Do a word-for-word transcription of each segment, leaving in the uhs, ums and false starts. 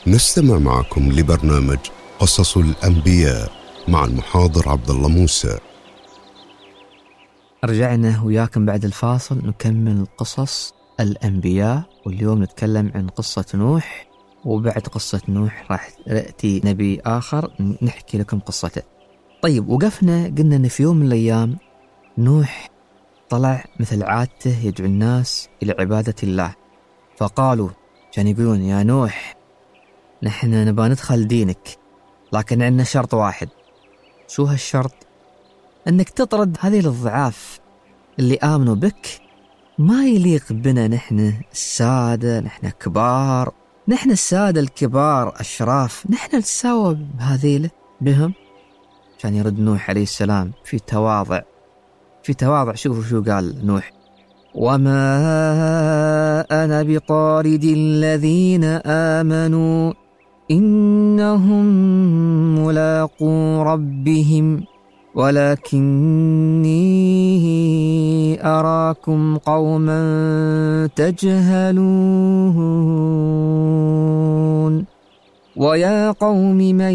نستمع معكم لبرنامج قصص الأنبياء مع المحاضر عبد الله موسى. رجعنا وياكم بعد الفاصل نكمل قصص الأنبياء، واليوم نتكلم عن قصة نوح، وبعد قصة نوح راح يأتي نبي آخر نحكي لكم قصته. طيب، وقفنا قلنا أن في يوم من الأيام نوح طلع مثل عادته يدعو الناس إلى عبادة الله، فقالوا كان يقولون يا نوح نحن نبغى ندخل دينك، لكن عندنا شرط واحد. شو هالشرط؟ أنك تطرد هذه الضعاف اللي آمنوا بك. ما يليق بنا نحن السادة، نحن كبار، نحن السادة الكبار أشراف، نحن نتساوى بهذيله بهم. كان يرد نوح عليه السلام في تواضع في تواضع شوفوا شو قال نوح: وما أنا بطارد الذين آمنوا إنهم ملاقو ربهم ولكني أراكم قوما تجهلون ويا قوم من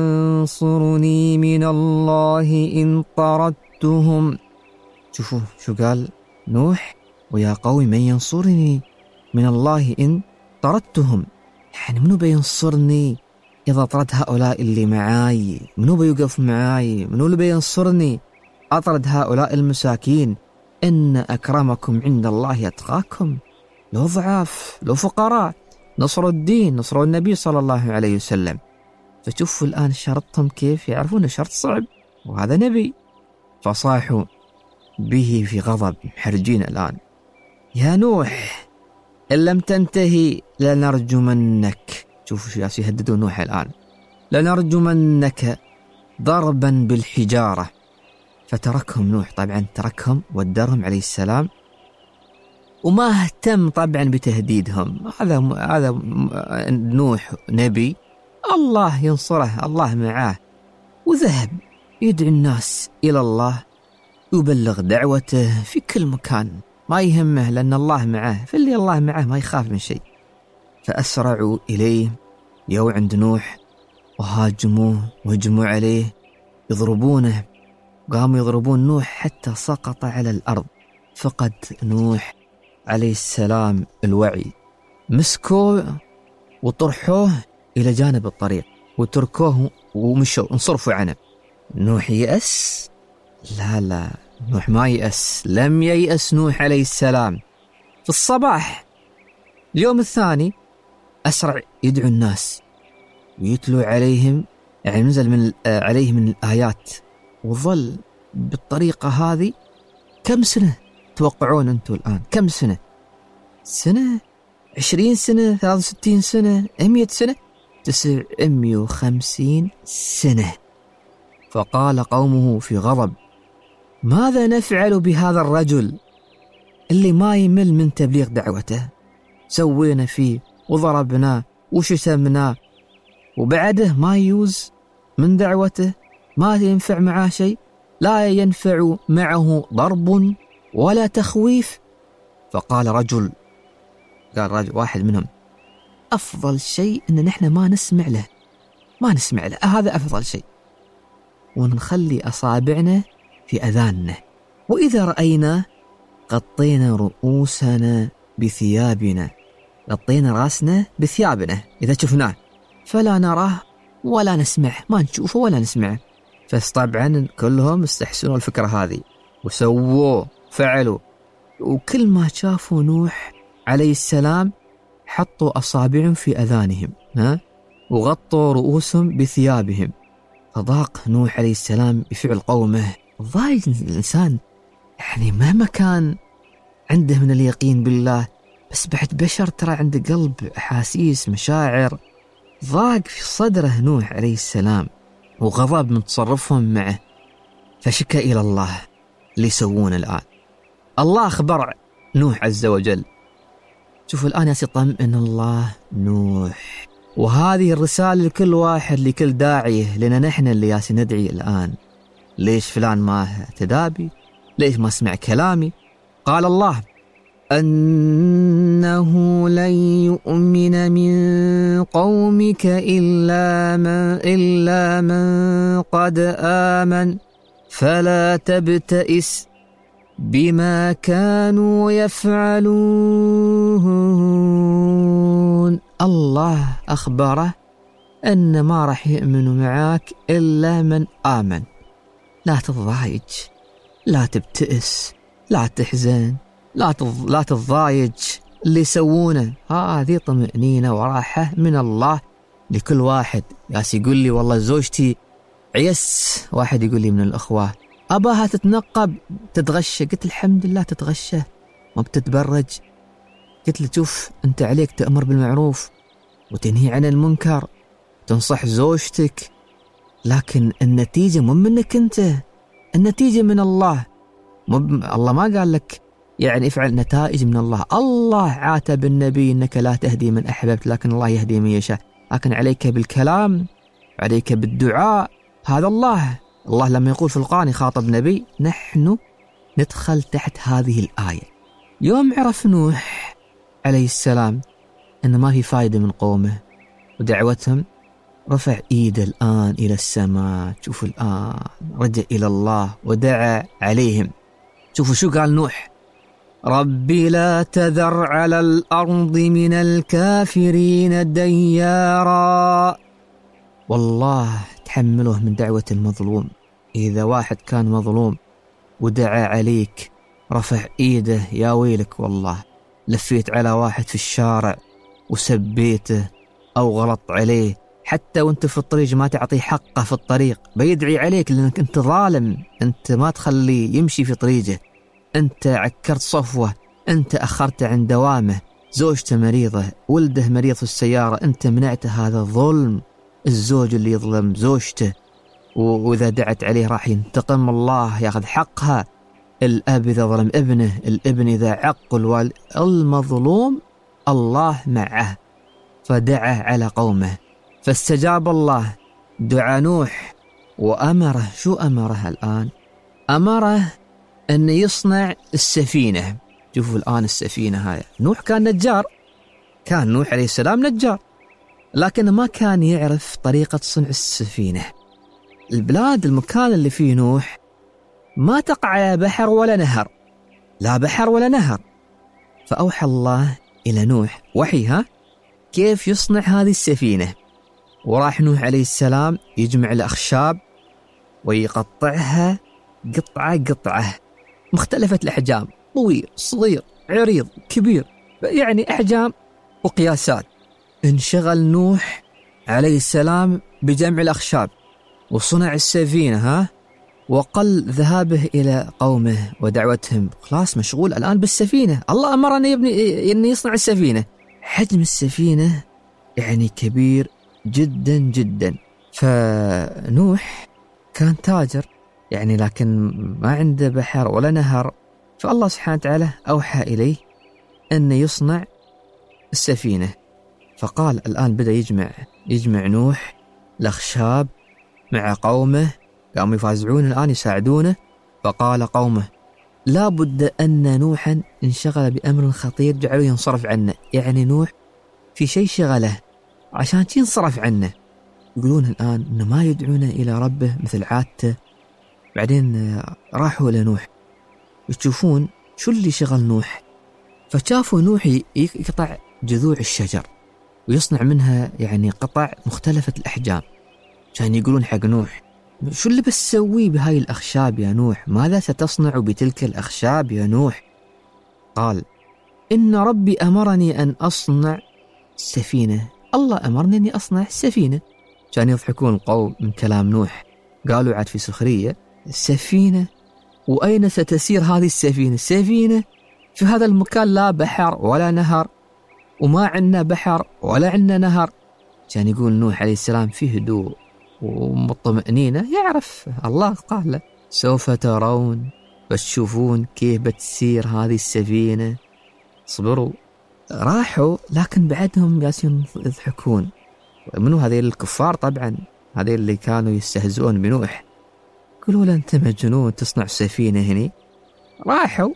ينصرني من الله إن طردتهم. شوفوا شو قال نوح: ويا قوم من ينصرني من الله إن طردتهم. يعني منو بينصرني إذا طرد هؤلاء اللي معاي؟ منو بيوقف معاي؟ منو اللي بينصرني أطرد هؤلاء المساكين؟ إن أكرمكم عند الله يتقاكم. لو ضعاف، لو فقراء، نصروا الدين، نصروا النبي صلى الله عليه وسلم. فشوفوا الآن شرطهم كيف، يعرفون الشرط صعب وهذا نبي، فصاحوا به في غضب محرجين الآن: يا نوح إن لم تنتهي لنرجمنك. شوفوا شو ياس يهددون نوح الآن: لنرجمنك ضربا بالحجارة. فتركهم نوح، طبعا تركهم ودرهم عليه السلام، وما اهتم طبعا بتهديدهم. هذا هذا نوح نبي، الله ينصره، الله معاه، وذهب يدعو الناس إلى الله، يبلغ دعوته في كل مكان، ما يهمه لأن الله معه، فاللي الله معه ما يخاف من شيء. فأسرعوا إليه يو عند نوح وهاجموه وهجموا عليه يضربونه، قاموا يضربون نوح حتى سقط على الأرض. فقد نوح عليه السلام الوعي، مسكوه وطرحوه إلى جانب الطريق وتركوه ومشوا انصرفوا عنه. نوح يأس؟ لا لا، نوح ما يأس، لم ييأس نوح عليه السلام. في الصباح اليوم الثاني أسرع يدعو الناس ويتلو عليهم، يعني نزل من عليه من الآيات، وظل بالطريقة هذه كم سنة توقعون أنتم الآن؟ كم سنة؟ سنة؟ عشرين سنة؟ ثلاثة وستين سنة؟ مئة سنة؟ تسعمائة وخمسين سنة. فقال قومه في غضب: ماذا نفعل بهذا الرجل اللي ما يمل من تبليغ دعوته؟ سوينا فيه وضربناه وشتمناه وبعده ما يوز من دعوته، ما ينفع معاه شيء، لا ينفع معه ضرب ولا تخويف. فقال رجل، قال رجل واحد منهم: أفضل شيء إن نحن ما نسمع له، ما نسمع له، هذا أفضل شيء، ونخلي أصابعنا في أذاننا، وإذا رأينا غطينا رؤوسنا بثيابنا، غطينا راسنا بثيابنا إذا شفناه، فلا نراه ولا نسمع، ما نشوفه ولا نسمعه. فطبعا كلهم استحسنوا الفكرة هذه وسووا فعلوا، وكل ما شافوا نوح عليه السلام حطوا أصابعهم في أذانهم ها وغطوا رؤوسهم بثيابهم. فضاق نوح عليه السلام بفعل قومه. ضايق الإنسان، يعني مهما كان عنده من اليقين بالله، بس بعد بشر ترى عنده قلب، أحاسيس، مشاعر. ضاق في صدره نوح عليه السلام وغضب من تصرفهم معه، فشكى إلى الله اللي يسوون الآن. الله أخبر نوح عز وجل. شوفوا الآن يطمئن الله نوح، وهذه الرسالة لكل واحد، لكل داعية، لنا نحن اللي ياسي ندعي الآن. ليش فلان ما تدابي؟ ليش ما سمع كلامي؟ قال الله: أنه لن يؤمن من قومك إلا من, إلا من قد آمن فلا تبتئس بما كانوا يفعلون. الله أخبره أن ما راح يؤمنوا معاك إلا من آمن. لا تضايج، لا تبتئس، لا تحزن، لا تض... لا تضايج. اللي يسوونه هذه طمأنينة وراحة من الله لكل واحد. ياس يقول لي والله زوجتي عيس، واحد يقول لي من الأخوة أباها تتنقب تتغشى، قلت الحمد لله تتغشى ما بتتبرج. قلت له شوف أنت عليك تأمر بالمعروف وتنهي عن المنكر، تنصح زوجتك، لكن النتيجة مو منك أنت، النتيجة من الله. مب... الله ما قال لك يعني افعل، نتائج من الله. الله عاتب النبي إنك لا تهدي من أحببت لكن الله يهدي من يشاء، لكن عليك بالكلام، عليك بالدعاء. هذا الله الله لما يقول في القرآن يخاطب نبي، نحن ندخل تحت هذه الآية. يوم عرف نوح عليه السلام أن ما في فايدة من قومه ودعوتهم، رفع إيده الآن إلى السماء. شوفوا الآن رجع إلى الله ودعا عليهم. شوفوا شو قال نوح: ربي لا تذر على الأرض من الكافرين ديارا. والله تحمله من دعوة المظلوم. إذا واحد كان مظلوم ودعا عليك رفع إيده، يا ويلك والله. لفيت على واحد في الشارع وسبيته أو غلط عليه، حتى وانت في الطريق ما تعطيه حقه في الطريق، بيدعي عليك لأنك انت ظالم، انت ما تخليه يمشي في طريقه، انت عكرت صفوه، انت أخرت عن دوامه، زوجته مريضة، ولده مريض في السيارة، انت منعته. هذا ظلم. الزوج اللي يظلم زوجته وإذا دعت عليه راح ينتقم الله، ياخذ حقها. الأب إذا ظلم ابنه، الابن إذا عق الوالد، المظلوم الله معه. فدعا على قومه فاستجاب الله دعا نوح وأمره. شو أمره الآن؟ أمره أن يصنع السفينة. شوفوا الآن السفينة هاي، نوح كان نجار، كان نوح عليه السلام نجار، لكن ما كان يعرف طريقة صنع السفينة. البلاد المكان اللي فيه نوح ما تقع بحر ولا نهر، لا بحر ولا نهر. فأوحى الله إلى نوح وحيها كيف يصنع هذه السفينة. وراح نوح عليه السلام يجمع الأخشاب ويقطعها قطعة قطعة مختلفة الأحجام، طويل صغير عريض كبير، يعني أحجام وقياسات. انشغل نوح عليه السلام بجمع الأخشاب وصنع السفينة ها، وقل ذهابه إلى قومه ودعوتهم. خلاص مشغول الآن بالسفينة. الله أمرنا يبني أن يصنع السفينة. حجم السفينة يعني كبير جدا جدا. فنوح كان تاجر يعني، لكن ما عنده بحر ولا نهر. فالله سبحانه وتعالى أوحى إليه أن يصنع السفينة. فقال الآن بدأ يجمع يجمع نوح الأخشاب مع قومه، قاموا يفازعون الآن يساعدونه. فقال قومه لا بد أن نوحا انشغل بأمر خطير جعله ينصرف عنه. يعني نوح في شيء شغله عشان ينصرف عنه. يقولون الآن أنه ما يدعون إلى ربه مثل عادته. بعدين راحوا إلى نوح يشوفون شو اللي شغل نوح. فشافوا نوح يقطع جذوع الشجر ويصنع منها يعني قطع مختلفة الأحجام. كان يقولون حق نوح شو اللي بتسوي بهاي الأخشاب يا نوح؟ ماذا ستصنع بتلك الأخشاب يا نوح؟ قال إن ربي أمرني أن أصنع سفينة. الله أمرني أني أصنع سفينة. كان يضحكون القوم من كلام نوح، قالوا عاد في سخرية سفينة، وأين ستسير هذه السفينة؟ سفينة في هذا المكان لا بحر ولا نهر، وما عندنا بحر ولا عندنا نهر. كان يقول نوح عليه السلام في هدوء ومطمئنين، يعرف الله قال له سوف ترون، بتشوفون كيف بتسير هذه السفينة. صبروا راحوا، لكن بعدهم جالسين يضحكون. منو هذه الكفار؟ طبعا هذه اللي كانوا يستهزئون بنوح. يقولوا له أنت مجنون تصنع سفينة هني. راحوا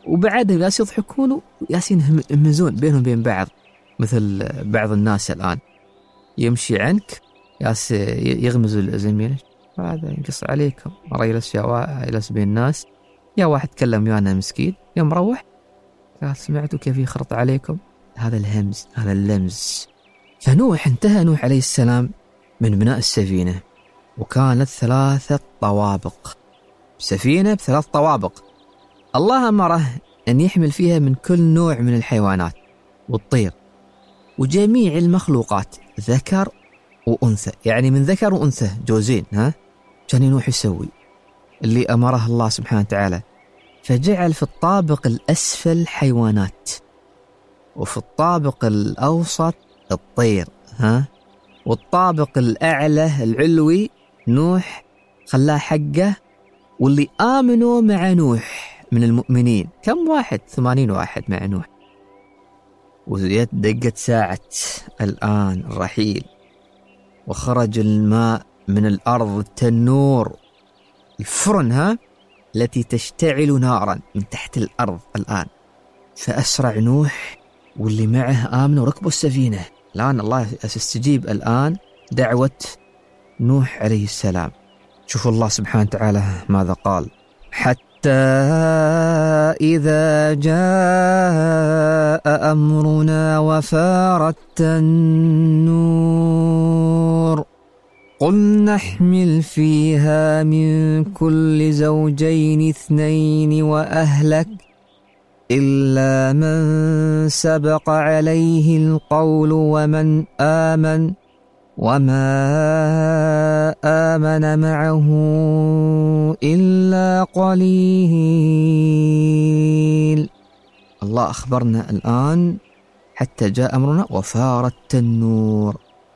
وبعدهم ياس يضحكون وياس ينهمزون بينهم بين بعض، مثل بعض الناس الآن يمشي عنك ياس يغمزوا زميله، هذا ينقص عليكم، مرة يجلس يجلس بين الناس، يا واحد تكلم ويانا مسكين يوم روح قال سمعتوا كيف يخرط عليكم، هذا الهمز هذا اللمز. فنوح انتهى نوح عليه السلام من بناء السفينة، وكانت ثلاثة طوابق، سفينة بثلاث طوابق، الله أمره أن يحمل فيها من كل نوع من الحيوانات والطير وجميع المخلوقات ذكر وأنثى، يعني من ذكر وأنثى جوزين. ها كان نوح يسوي اللي أمره الله سبحانه وتعالى، فجعل في الطابق الأسفل حيوانات، وفي الطابق الأوسط الطير، ها والطابق الأعلى العلوي نوح خلاه حقه، واللي آمنوا مع نوح من المؤمنين كم واحد؟ ثمانين واحد مع نوح. ودقت ساعة الآن الرحيل، وخرج الماء من الأرض، التنور الفرن ها التي تشتعل نارا من تحت الأرض الآن. فأسرع نوح واللي معه آمنوا ركبوا السفينة. الآن الله يستجيب الآن دعوة نوح عليه السلام. شوفوا الله سبحانه وتعالى ماذا قال: حتى إذا جاء أمرنا وفارت النور قلنا احمل فيها من كل زوجين اثنين وأهلك إلا من سبق عليه القول ومن آمن وما آمن معه إلا قليل. الله أخبرنا الآن حتى جاء أمرنا وفارت النور،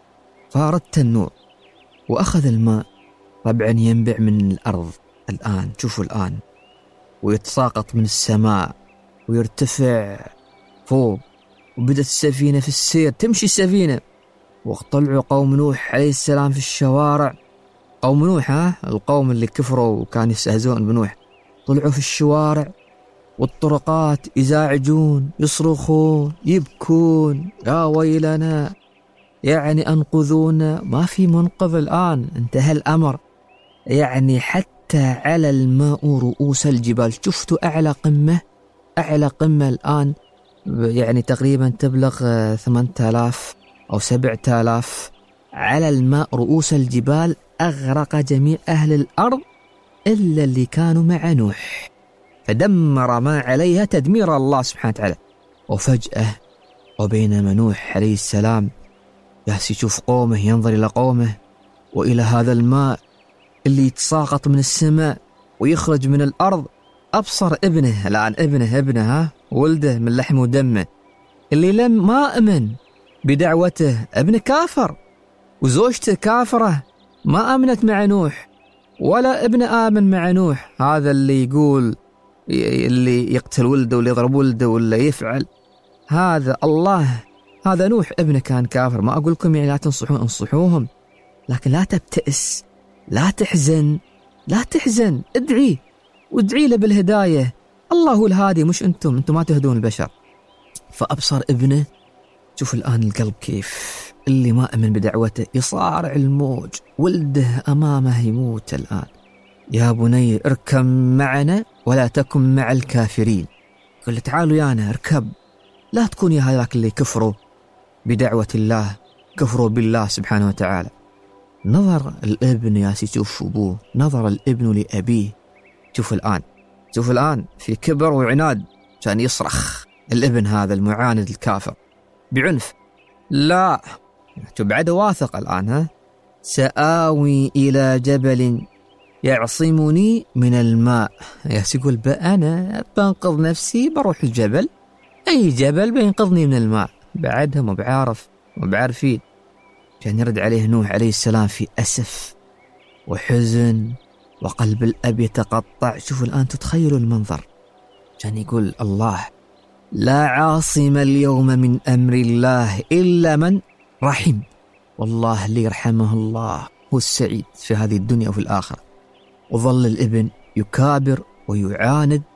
فارت النور وأخذ الماء طبعا ينبع من الأرض الآن. شوفوا الآن ويتساقط من السماء ويرتفع فوق، وبدت السفينة في السير، تمشي السفينة. وطلعوا قوم نوح عليه السلام في الشوارع، قوم نوح ها القوم اللي كفروا وكانوا يستهزئون بنوح، طلعوا في الشوارع والطرقات يزاعجون يصرخون يبكون يا ويلنا، يعني أنقذونا، ما في منقذ الآن، انتهى الأمر. يعني حتى على الماء رؤوس الجبال. شفتوا أعلى قمة، أعلى قمة الآن يعني تقريبا تبلغ ثمانية آلاف أو سبعة آلاف، على الماء رؤوس الجبال أغرق جميع أهل الأرض إلا اللي كانوا مع نوح، فدمر ما عليها تدمير الله سبحانه وتعالى. وفجأة وبينما نوح عليه السلام ياس يشوف قومه، ينظر إلى قومه وإلى هذا الماء اللي يتساقط من السماء ويخرج من الأرض، أبصر ابنه الآن، ابنه ابنه ها ولده من لحم ودمه اللي لم ما أمن بدعوته، ابن كافر وزوجته كافرة ما آمنت مع نوح، ولا ابن آمن مع نوح. هذا اللي يقول اللي يقتل ولده واللي يضرب ولده ولا يفعل هذا الله، هذا نوح ابنه كان كافر. ما أقول لكم يعني لا تنصحون، انصحوهم، لكن لا تبتئس، لا تحزن، لا تحزن، ادعي وادعي له بالهداية، الله هو الهادي مش أنتم، أنتم ما تهدون البشر. فأبصر ابنه، شوف الآن القلب كيف، اللي ما أمن بدعوته يصارع الموج، ولده أمامه يموت الآن. يا بني اركب معنا ولا تكن مع الكافرين، قل تعالوا يانا اركب، لا تكون يا هذاك اللي كفروا بدعوة الله، كفروا بالله سبحانه وتعالى. نظر الابن يا سي، شوف أبوه، نظر الابن لأبيه. شوف الآن، شوف الآن في كبر وعناد، كان يصرخ الابن هذا المعاند الكافر بعنف. لا تبعد واثق الآن، ها سآوي إلى جبل يعصمني من الماء. يقول أنا بنقذ نفسي بروح الجبل، أي جبل بينقذني من الماء، بعدهم وبعارف وبعارفين. كان يرد عليه نوح عليه السلام في أسف وحزن وقلب الأب يتقطع. شوفوا الآن تتخيلوا المنظر، كان يقول الله لا عاصم اليوم من أمر الله إلا من رحم، والله اللي يرحمه الله هو السعيد في هذه الدنيا وفي الآخرة. وظل الابن يكابر ويعاند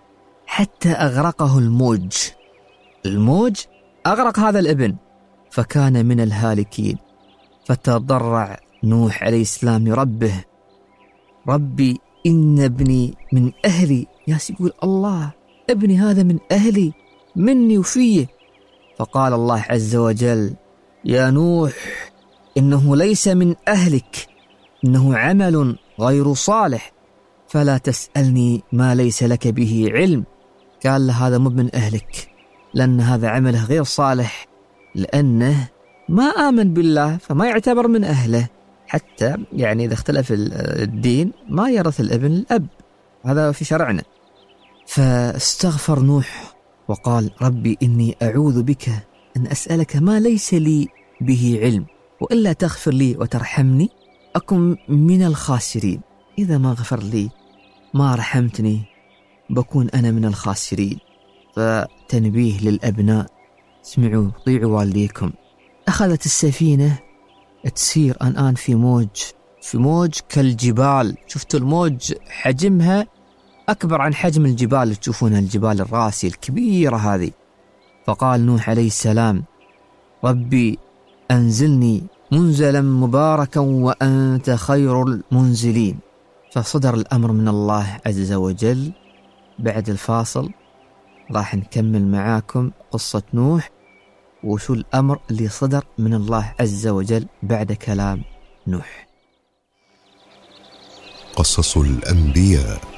حتى أغرقه الموج. الموج أغرق هذا الابن فكان من الهالكين. فتضرع نوح عليه السلام لربه: ربي إن ابني من أهلي. ياس يقول الله ابني هذا من أهلي مني وفيه. فقال الله عز وجل: يا نوح إنه ليس من أهلك، إنه عمل غير صالح، فلا تسألني ما ليس لك به علم. قال له هذا مو من أهلك، لأن هذا عمله غير صالح، لأنه ما آمن بالله فما يعتبر من أهله. حتى يعني إذا اختلف الدين ما يرث الابن الأب، هذا في شرعنا. فاستغفر نوح وقال: ربي إني أعوذ بك أن أسألك ما ليس لي به علم، وإلا تغفر لي وترحمني أكن من الخاسرين. إذا ما غفر لي ما رحمتني بكون أنا من الخاسرين. فتنبيه للأبناء: اسمعوا طيعوا والديكم. أخذت السفينة تسير الآن في موج في موج كالجبال. شفتوا الموج حجمها أكبر عن حجم الجبال اللي تشوفونها، الجبال الراسي الكبيرة هذه. فقال نوح عليه السلام: ربي أنزلني منزلا مباركا وأنت خير المنزلين. فصدر الأمر من الله عز وجل. بعد الفاصل راح نكمل معاكم قصة نوح وشو الأمر اللي صدر من الله عز وجل بعد كلام نوح. قصص الأنبياء.